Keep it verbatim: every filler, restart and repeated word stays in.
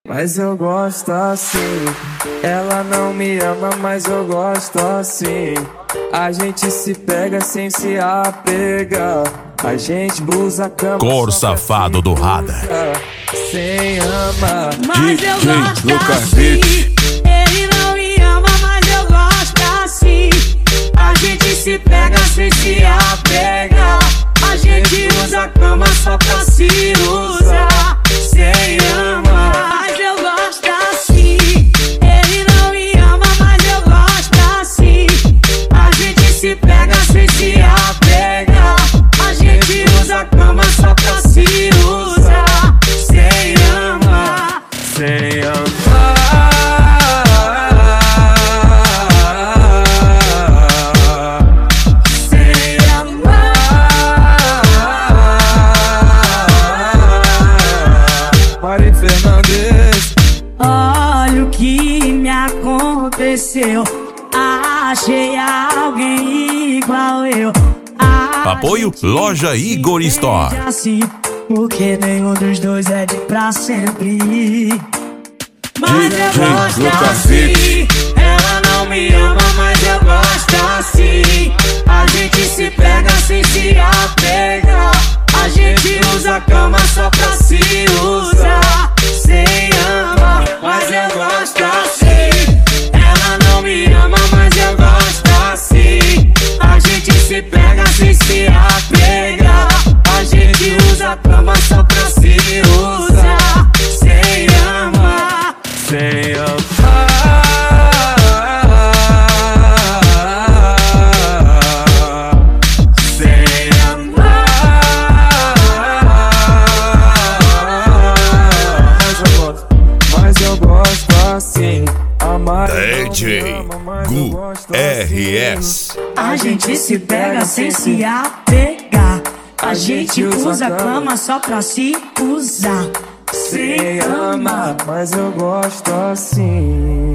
Mas eu gosto assim. Ela não me ama, mas eu gosto assim. A gente se pega sem se apegar. A gente usa a cama. Cor safado do radar. Sem amar. Mas eu gosto assim. Ele não me ama, mas eu gosto assim. A gente se pega sem se apegar. A gente usa a cama só pra se usar. Sem amar. Mas eu gosto assim. Ele não me ama, mas eu gosto assim. A gente se pega sem se apegar. A gente usa a cama só pra se usar. Sem amar. Sem amar. Olha o que me aconteceu. Achei alguém igual eu. Apoio Loja Igor Store. Assim, porque nenhum dos dois é de pra sempre. Mas eu gosto assim. Ela não me ama, mas eu gosto assim. A gente se pega sem se apegar. A gente usa a cama só pra se usar. Sem amar, mas eu gosto assim. Ela não me ama, mas eu gosto assim. A gente se pega sem se apegar. A gente usa a cama só pra se usar. Sem amar. Sem amar. D J Gu R S. A gente se pega sem se apegar. A gente usa a cama só pra se usar. Sem amar. Mas eu gosto assim.